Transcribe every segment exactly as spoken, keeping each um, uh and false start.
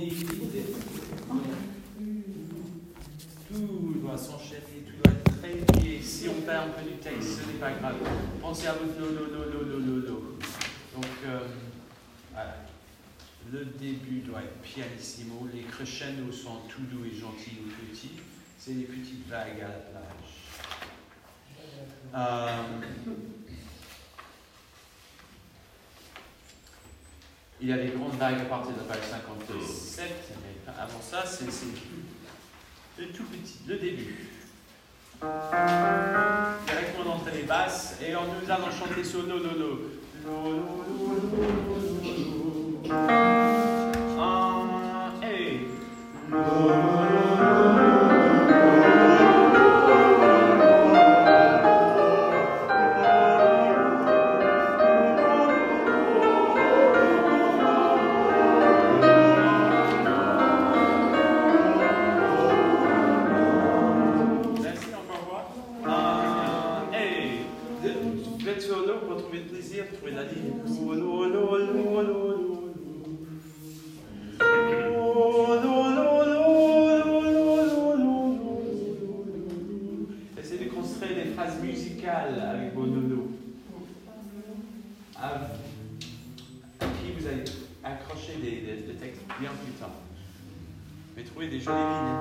mi, tout doit s'enchaîner, tout doit être très lié. Si on perd un peu du texte, ce n'est pas grave. Pensez à votre lo, lo, lo, lo, lo, lo, lo. Donc, euh, voilà. Le début doit être pianissimo. Les crescendos sont tout doux et gentils ou petits. C'est des petites vagues à la plage. Euh, il y a des grandes vagues à partir de la page cinquante-sept, mais avant ça, c'est le tout petit, le début. Directement d'entrée les basses, et on nous allons chanter sur lo lo lo. Lo lo lo lo lo. Un, et. Lo lo lo. Essayez de construire des phrases musicales avec vos nonos. À qui vous allez accrocher des, des, des textes bien plus tard. Mais trouvez des jolies lignes.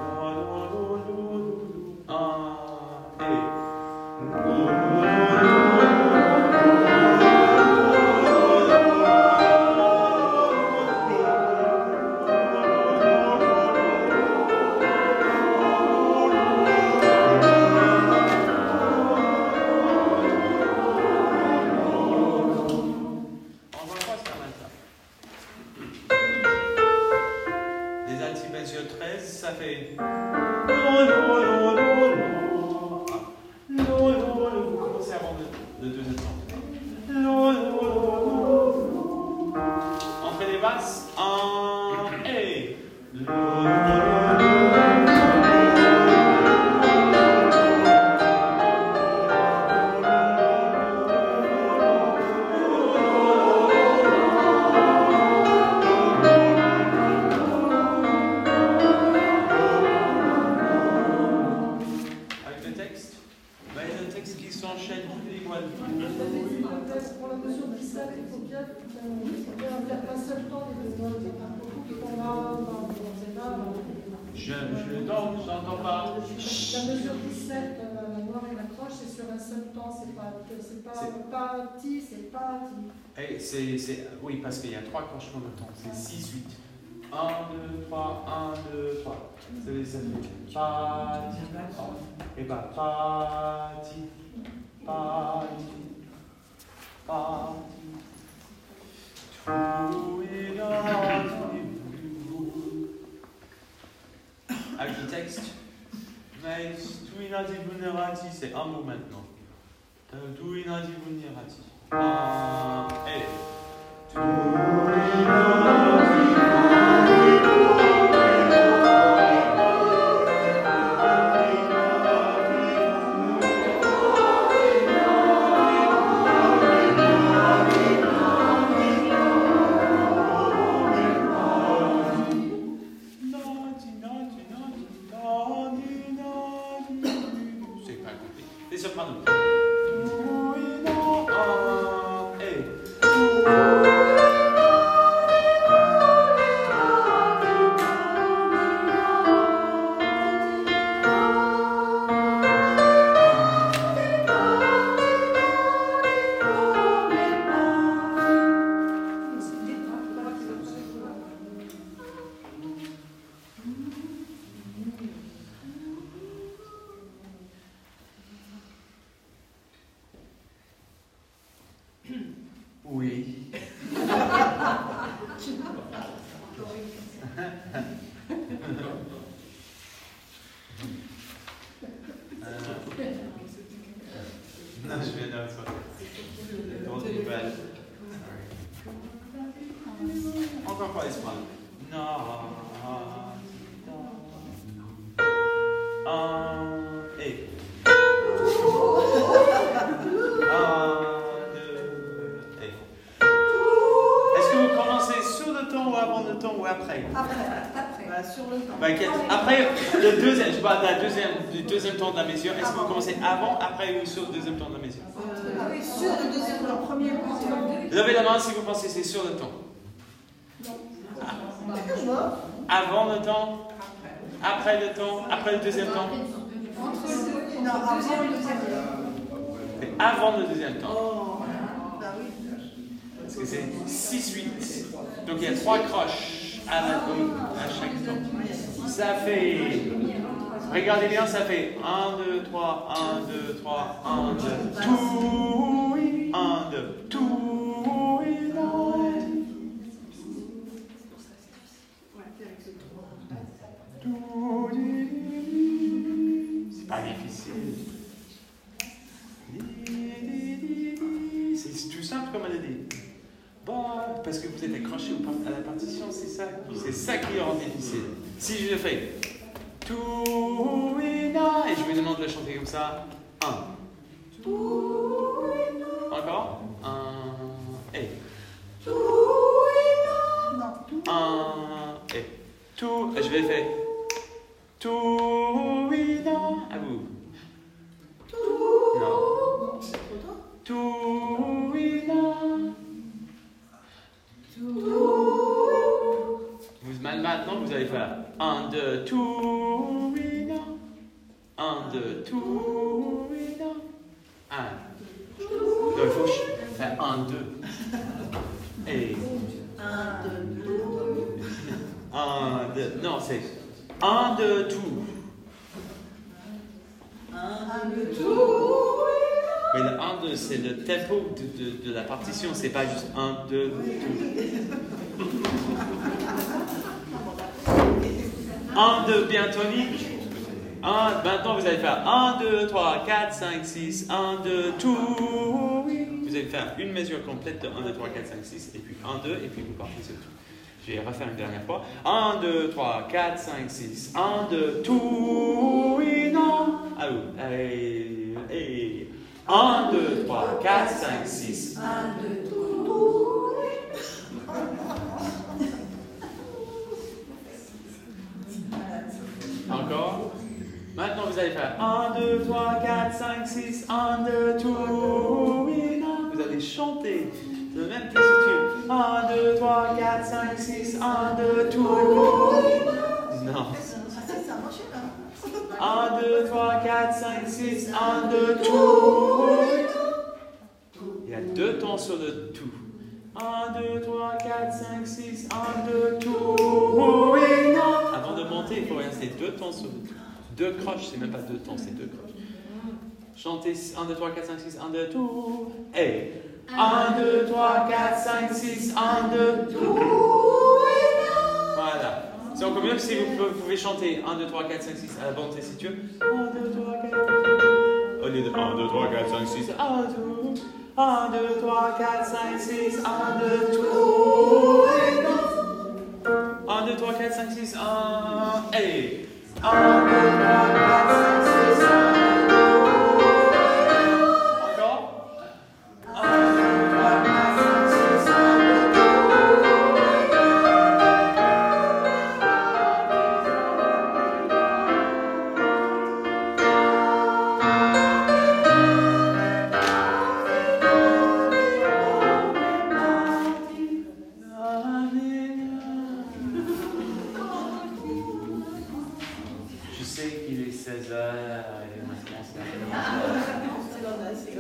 Un, et. Ça fait vous commencez avant le deuxième temps. Entrez les basses. Un et pour la mesure dix-sept, il faut bien faire passer le temps des notes. Il y a beaucoup qui sont là, dans Je ne n'entends pas. La mesure dix-sept, la noire et la croche, c'est sur un seul temps, c'est pas c'est pas pas ti, c'est pas ti. C'est c'est oui parce qu'il y a trois croches en même temps. C'est six huit. un deux trois un deux trois. Ça fait ça fait pas ti. Et bah pas ti. Pas ti. Pas ti. Tout est dans avec le texte. Mais tu inadi vulnerati, c'est un mot maintenant. Tu inadi vulnerati. Un, et. Tu inadi oui. Non, je viens d'un soir. Dans une balle. Encore pas l'espoir. Non. Un et. Un, deux, et. Est-ce que vous commencez sur le ton ou avant le temps ou après? Après, après. Bah, sur le temps. Bah, okay. Après, le deuxième, je parle de la deuxième, du deuxième temps de la mesure. Est-ce que vous commencez avant, après ou sur le deuxième temps de la mesure? Euh, ah oui, sur le deuxième temps. Premier temps. Levez la main si vous pensez que c'est sur le temps. Ah. Avant le temps, après le temps, après le deuxième temps. Entre le deux, non, avant le deuxième temps. Avant le deuxième temps. Oh, bah oui. Parce que c'est six huit. Donc il y a trois croches à, la, à chaque temps. Ça fait. Regardez bien, ça fait un, deux, trois, un, deux, trois, un, deux, tout, un, deux, tout, c'est pas difficile. C'est tout simple comme mélodie. Bon, parce que vous êtes accroché à la partition, c'est ça, c'est ça qui rend difficile. Si je le fais, tout et et je vous demande de chanter comme ça, un, encore, un et, un et, tout, je vais faire, tout et à vous. Non. Tout et Vous, maintenant, vous allez faire un, deux, tout, un, deux, tout, un. Non, il faut faire un, deux. Et. Un, deux, un, deux. Non, c'est un, deux, tout. un, deux, tout. Mais le un, deux, c'est le tempo de, de, de la partition, c'est pas juste un, deux, tout. un, deux, bien tonique. un, maintenant, vous allez faire un, deux, trois, quatre, cinq, six, un, deux, tout. Vous allez faire une mesure complète de un, deux, trois, quatre, cinq, six, et puis un, deux, et puis vous partez sur tout. Je vais refaire une dernière fois. un, deux, trois, quatre, cinq, six, un, deux, tout. Ah oui, allez, allez. un, deux, trois, quatre, cinq, six. un, deux, tout. Encore. Maintenant, vous allez faire un, deux, trois, quatre, cinq, six, un, deux, tout. Vous allez chanter de la même tessiture. un, deux, trois, quatre, cinq, six, un, deux, tout. Non. un, deux, trois, quatre, cinq, six, un, deux, tout. Il y a deux temps sur le tout. un, deux, trois, quatre, cinq, six, un, deux, tout. Avant de monter, il faut rester deux temps sur le tout. Deux croches, c'est même pas deux temps, c'est deux croches. Chantez un, deux, trois, quatre, cinq, six, un, deux, tout. Et un, deux, trois, quatre, cinq, six, un, deux, tout. Voilà. C'est encore mieux que si vous pouvez chanter un, deux, trois, quatre, cinq, six à la bonne tessiture. un, deux, trois, quatre. Au lieu de un, deux, trois, quatre, cinq, six, un, deux. un, deux, trois, quatre, cinq, six, un, deux, tout. un, deux, trois, quatre, cinq, six, un, et un, deux, trois, quatre, cinq, six, un, encore. un, deux, trois, quatre, cinq, six, un, Je sais qu'il est seize heures et maintenant c'est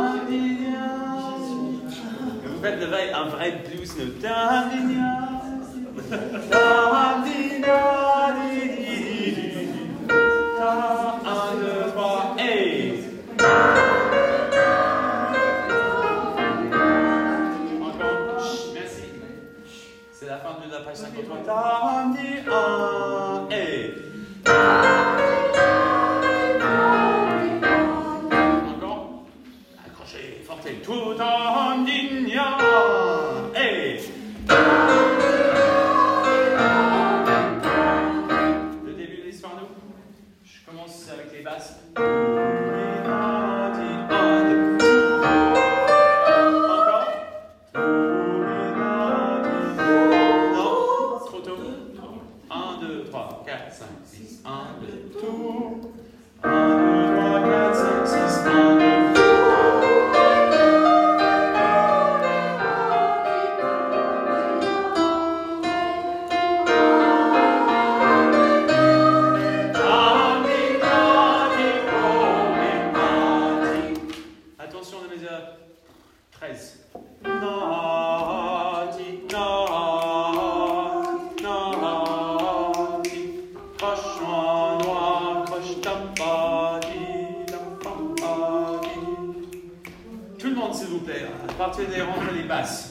vous faites de veille un vrai blues note. un, deux, trois, et encore. Chut, merci. C'est la fin de la page cinquante-trois. un, et encore. Accrochez, fortez, tout en digna. Et le début de l'histoire, nous. Je commence avec les basses. Encore. Non. un, deux, trois, quatre, cinq, six. un, deux, tout. un, deux, trois, quatre, cinq, six. un, deux, tout. Attention de mes heures. treize. Naughty, naughty, naughty. Croche en noir, croche ta body, ta body. Tout le monde, s'il vous plaît. À partir des rangs les basses.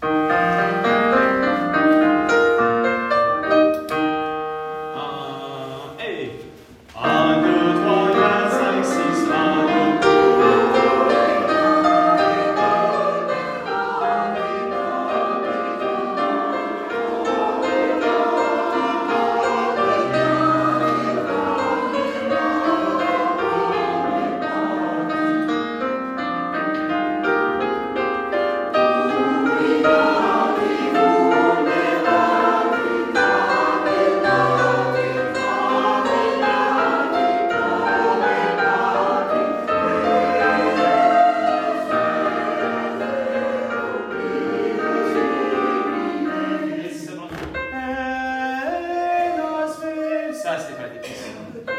Ça, c'est pas difficile.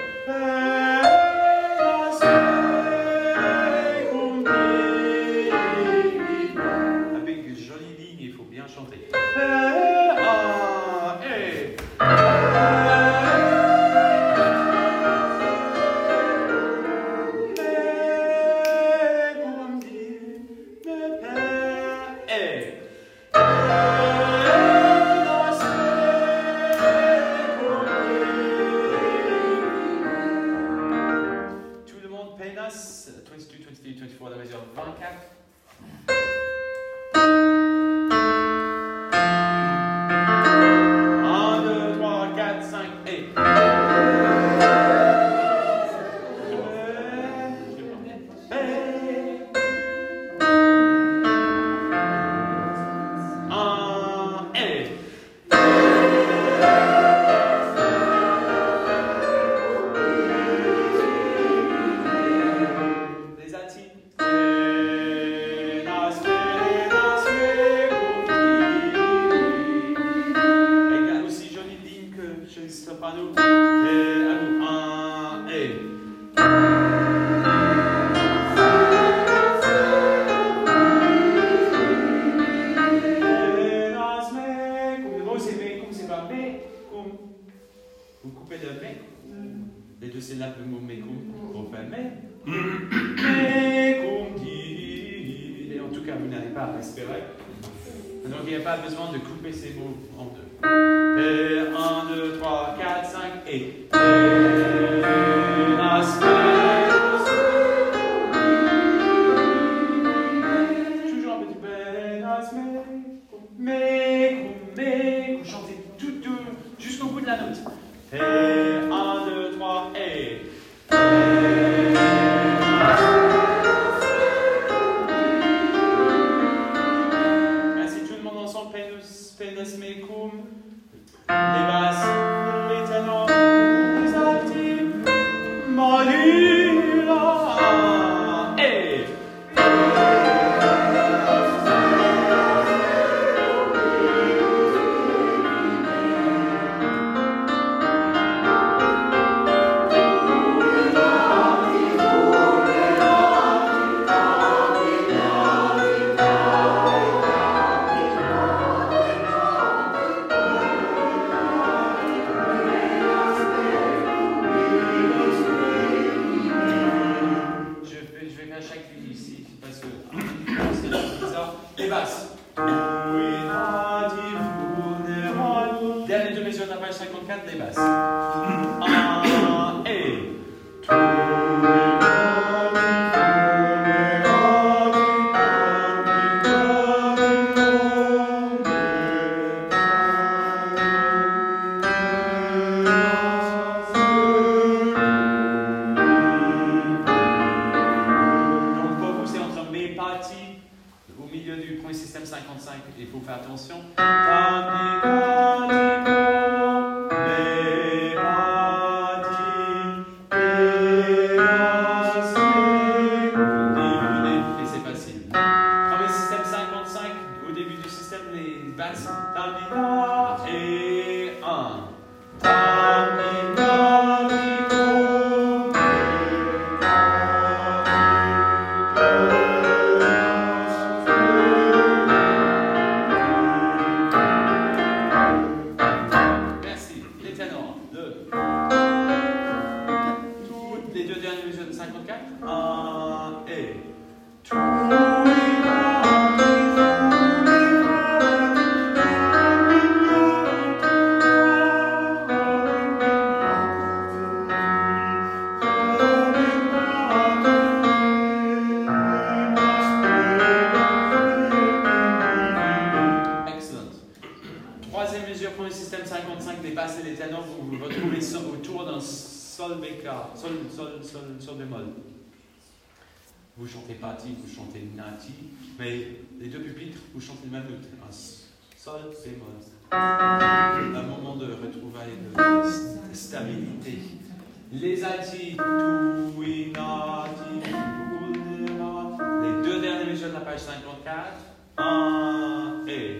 Avec une jolie ligne, il faut bien chanter. twenty-two, twenty-three, twenty-four, la mesure vingt-quatre. un, deux, trois, quatre, cinq et. un et. Soprano et à nous un et comme c'est pas mais comme vous coupez le mais les deux syllabes le mot mais comme pour faire mais mais comme dit et en tout cas vous n'allez pas respirer donc il n'y a pas besoin de couper ces mots en deux. Et un, deux, trois, quatre, cinq et. Toujours un petit mais, mais, vous chantez tout doux jusqu'au bout de la note. Et un, deux, trois et. Merci tout le monde ensemble. Penes mecum. Les basses, les ténors, les altis, Malila, et. Les basses. Dernière deux mesures de la page cinquante-quatre, les basses. un et. Donc pour vous, c'est entre mes parties. Au milieu du point système cinquante-cinq, il faut faire attention. Mais dépassez les ténors, vous vous retrouvez autour d'un sol béca, sol, sol, sol, sol bémol. Vous chantez Patti, vous chantez Nati, mais les deux pupitres, vous chantez le même note, un sol bémol. Un moment de retrouvailles de stabilité. Les alti, tu, nati, les deux dernières mesures de la page cinquante-quatre. Un et.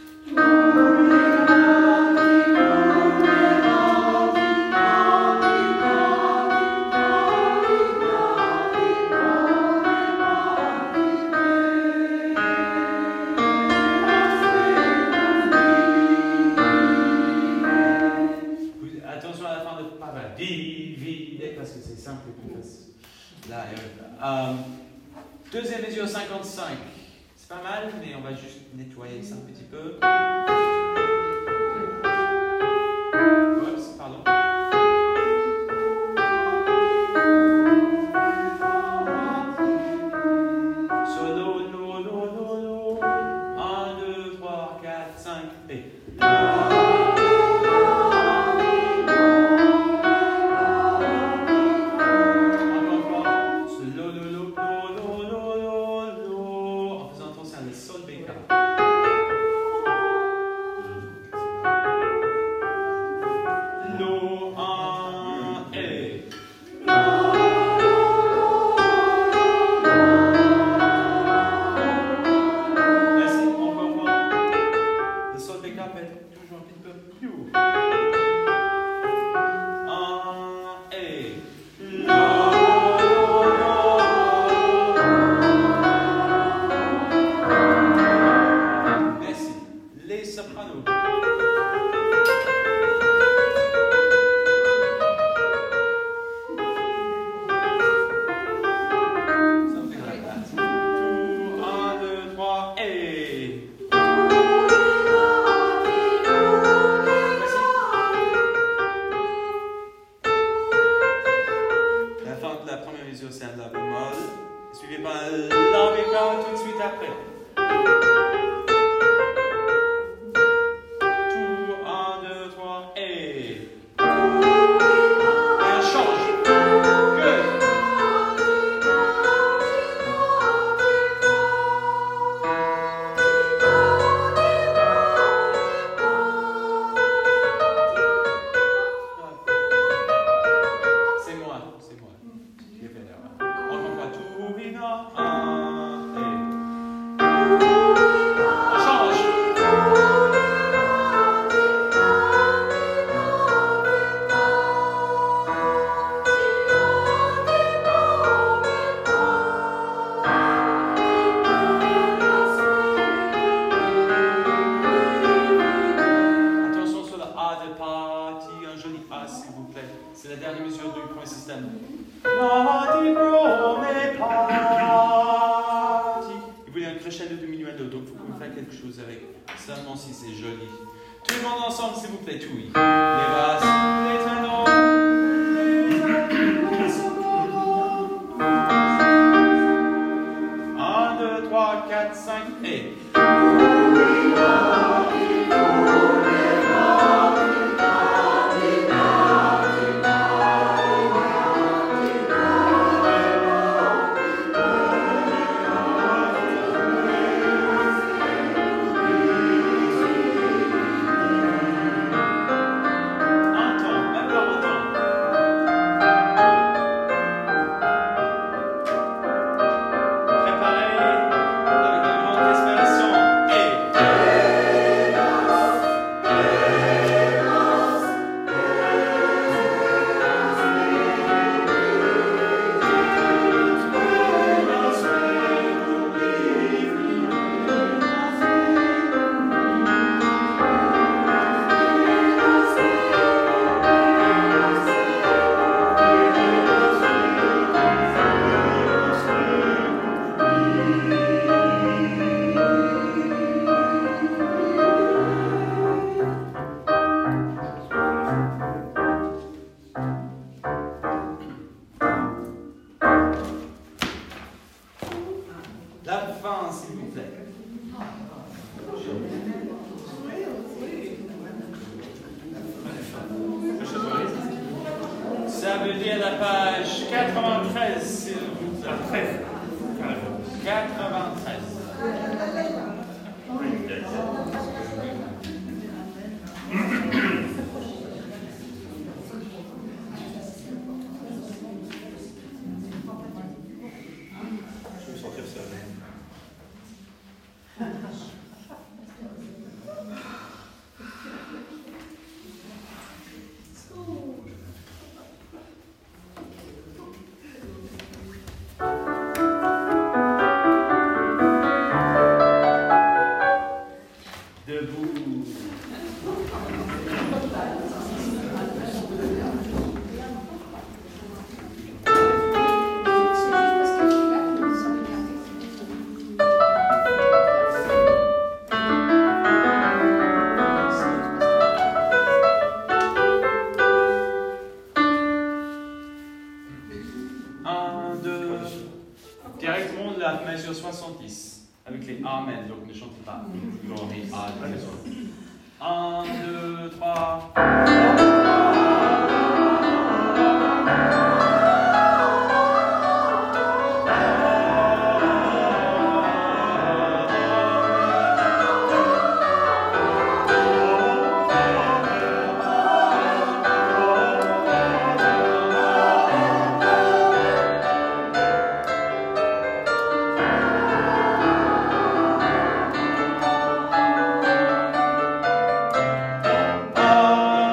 Attention à la fin de pas diviser parce que c'est simple et plus facile. Là, euh, deuxième mesure cinquante-cinq. C'est pas mal, mais on va juste nettoyer ça un petit peu. Oups, pardon. Solo, lo, lo, lo, lo. un, deux, trois, quatre, cinq et. Seulement si c'est joli. Tout le monde ensemble, s'il vous plaît, tout oui. Les basses, les ténors, les sopranos. un, deux, trois, quatre, cinq et. Un, veut dire la page quatre-vingt-treize, s'il vous plaît. quatre-vingt-treize. Je vais me sentir seul. Debout. Un, deux. Directement la mesure soixante-dix. Avec les Amen, donc ne chantez pas. Glory, Amen. Un, deux, trois. Ah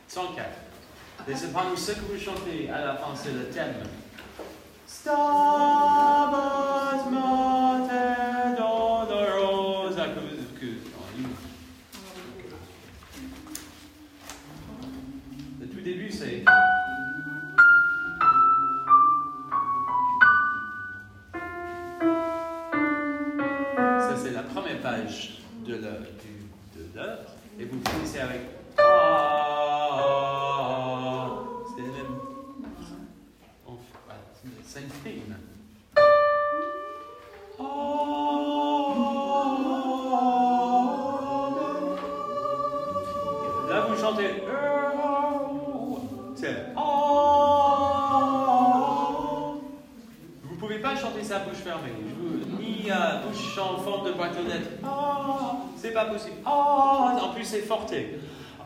cent quatre. Les sopranos, ce que vous chantez à la fin, c'est le thème. Stabat mater dolorosa. Que, que, le tout début, c'est. Ça, c'est la première page de l'œuvre. Et vous finissez avec. Ah, c'est le même. C'est une thème. Là, vous chantez. C'est. Vous ne pouvez pas chanter ça à bouche fermée. Ni à bouche en forme de boîte aux lettres. C'est pas possible. En plus, c'est forté.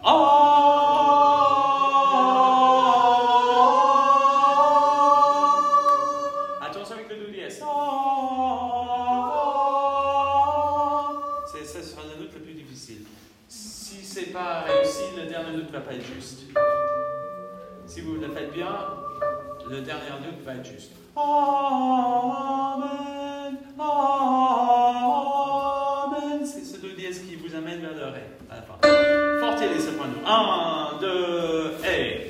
Attention avec le do dièse. Ça sera la note la plus difficile. Si c'est pas réussi, le dernier note ne va pas être juste. Si vous le faites bien, le dernier note va être juste. Amen. Amen. C'est ce do dièse qui vous amène vers le ré à la fin. Fortez les sopranos. Un, deux, et.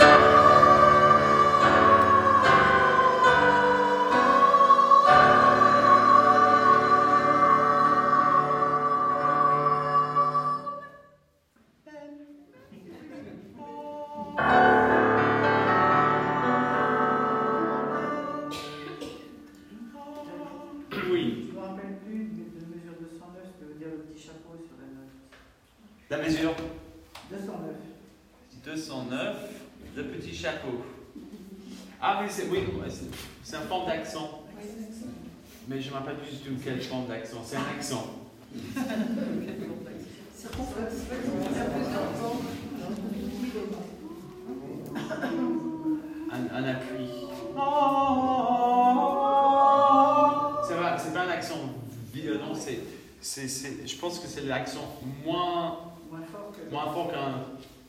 La mesure deux cent neuf. deux cent neuf, le petit chapeau. Ah oui, c'est oui, c'est un forme d'accent. Mais je ne me rappelle plus du tout quelle forme d'accent. C'est un accent. un, un appui. C'est vrai, c'est pas un accent violent, c'est, c'est, c'est, je pense que c'est l'accent moins, moins fort que moins fort qu'un.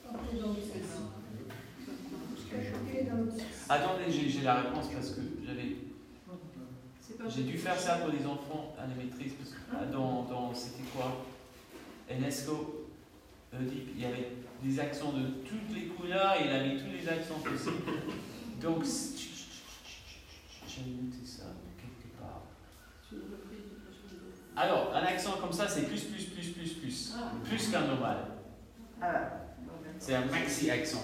Attendez, j'ai, j'ai la réponse parce que j'avais. J'ai dû faire ça pour les enfants à la maîtrise parce que dans, dans c'était quoi? Enesco, Oedipe, il y avait des accents de toutes les couleurs et il a mis tous les accents possibles. Donc, j'ai noté ça quelque part. Alors, un accent comme ça, c'est plus, plus, plus, plus, plus. Plus qu'un normal. C'est un maxi-accent.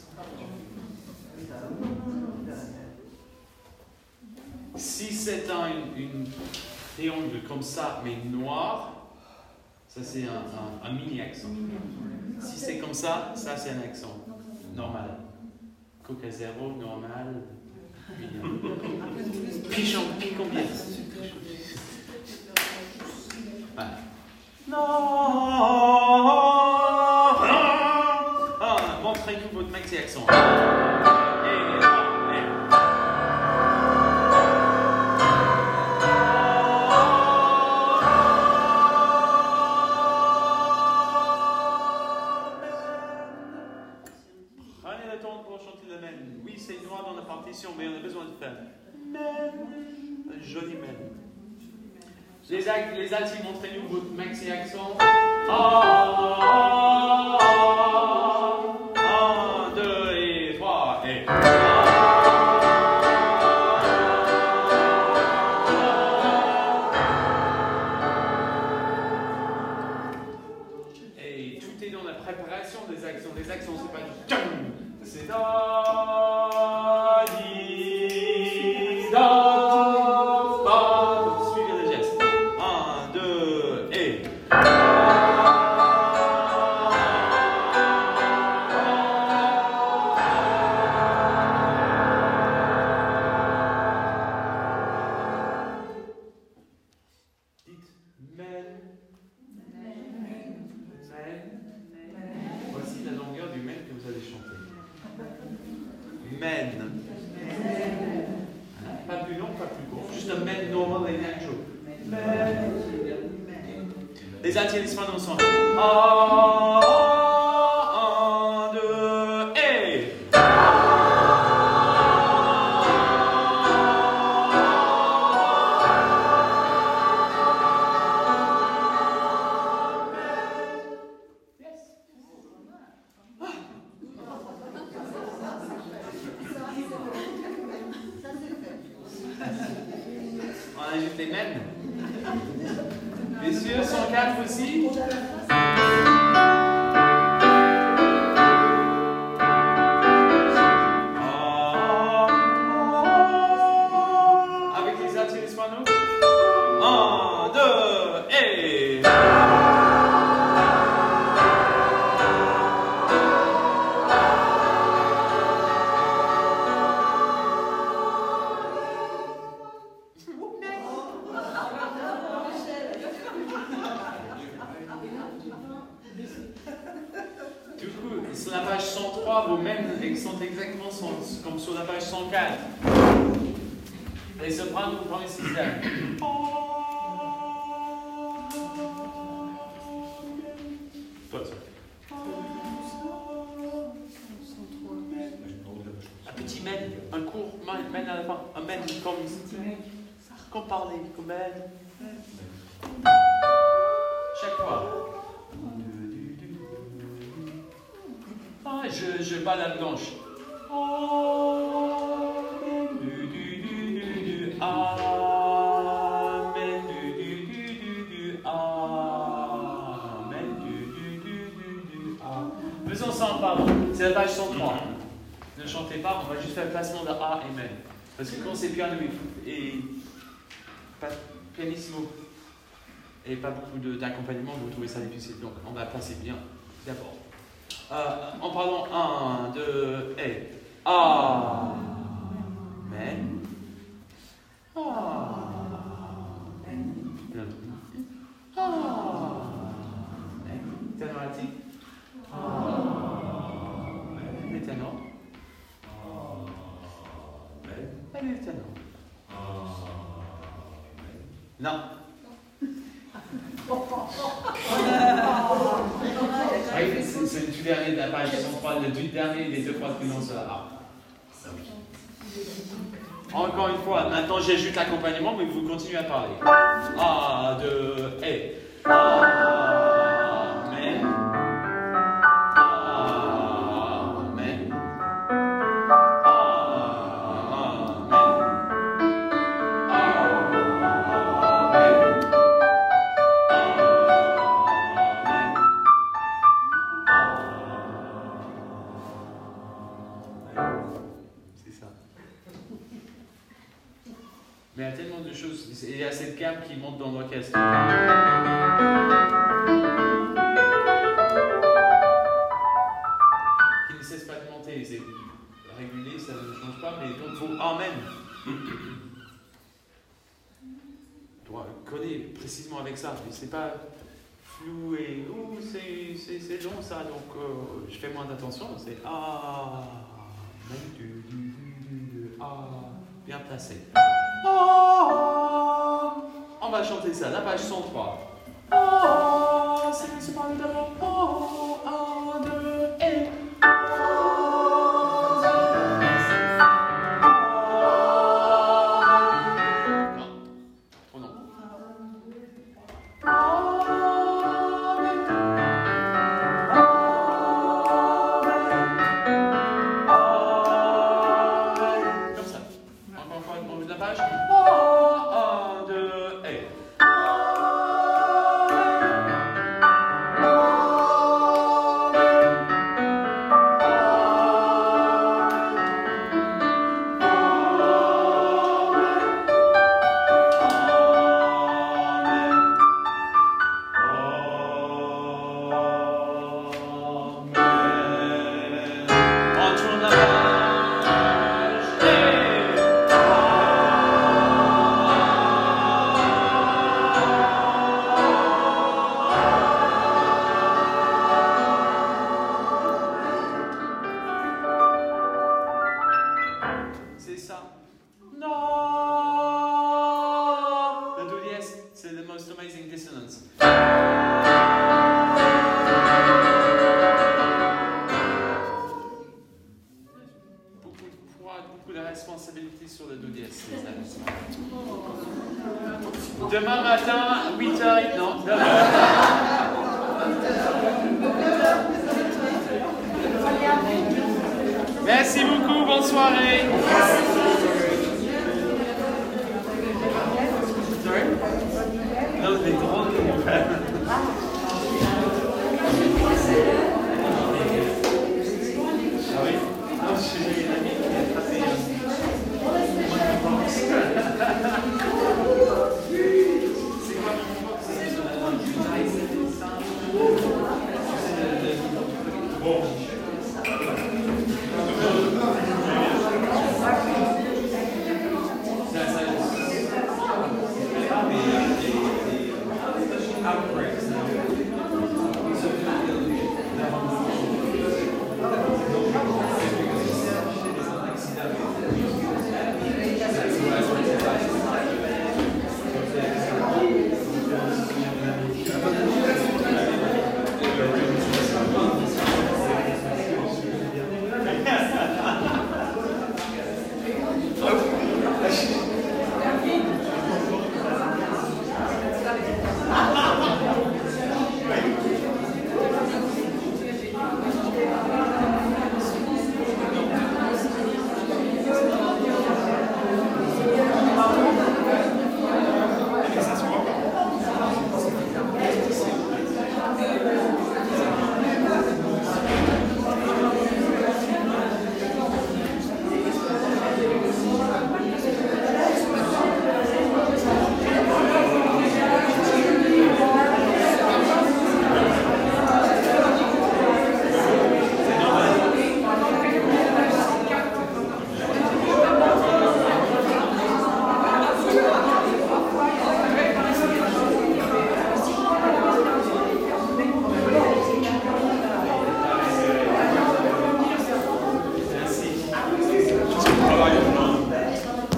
Si c'est un, une, une triangle comme ça, mais noir, ça c'est un, un, un mini-accent. Si c'est comme ça, ça c'est un accent normal. Coca zéro, normal. Pichon, combien? Voilà. Non. Ah, montrez-nous votre maxi-accent. Mais on a besoin de faire un joli même. Les, les altis, montrez-nous votre maxi accent. Un, deux et trois et. Et tout est dans la préparation des accents. Les accents, c'est pas du c'est les altis et les sopranos sont un, deux On ajoute les mêmes. Messieurs, cent quatre aussi. Avec les ateliers soignants. Un, deux, et... Du coup, sur la page cent trois, vos mêmes sont exactement comme sur la page cent quatre. Les sopranos, vous prenez système. Toi, ça. Un petit mène, un court mène à la fin, un mène comme comme parler, comme mène. Chaque fois. Ah, je, je bats la blanche. Amen. Du, du, du, du, du. Amen. Du, du, du, du, du. Amen. Du, du, du, du, du. Amen. Faisons ça en pardon. C'est la page cent trois. Ne chantez pas, on va juste faire le placement de A et M. Parce que quand c'est piano et pas pianissimo et pas beaucoup d'accompagnement, vous trouvez ça difficile. Donc on va passer bien d'abord. Euh, en parlant un, deux, et Amen. Amen. Amen. Ténoratique. Amen. Les ténors. Amen. Et les ténors. Non. Oui, c'est le tout dernier de la page cent trois, le tout dernier des deux fois que l'on se A. Encore une fois, maintenant j'ajoute l'accompagnement, mais vous continuez à parler. Un, deux, et. Amen. Amen. Mais il y a tellement de choses, il y a cette gamme qui monte dans l'orchestre. Qui ne cesse pas de monter, c'est régulier, ça ne change pas, mais donc il faut Amen. On doit coller précisément avec ça, mais c'est pas flou et oh, c'est long ça, donc euh, je fais moins d'attention, c'est Amen, du, du, du, du, du, ah, bien placé. Oh, on va chanter ça, la page cent trois. Oh, c'est ce parle d'abord. Oh, un, deux, et. Non, oh non. Comme ça. Encore une fois, au bout de la page. Demain matin, huit heures, non, demain. Merci beaucoup, bonne soirée.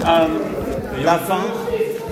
Euh, la fin.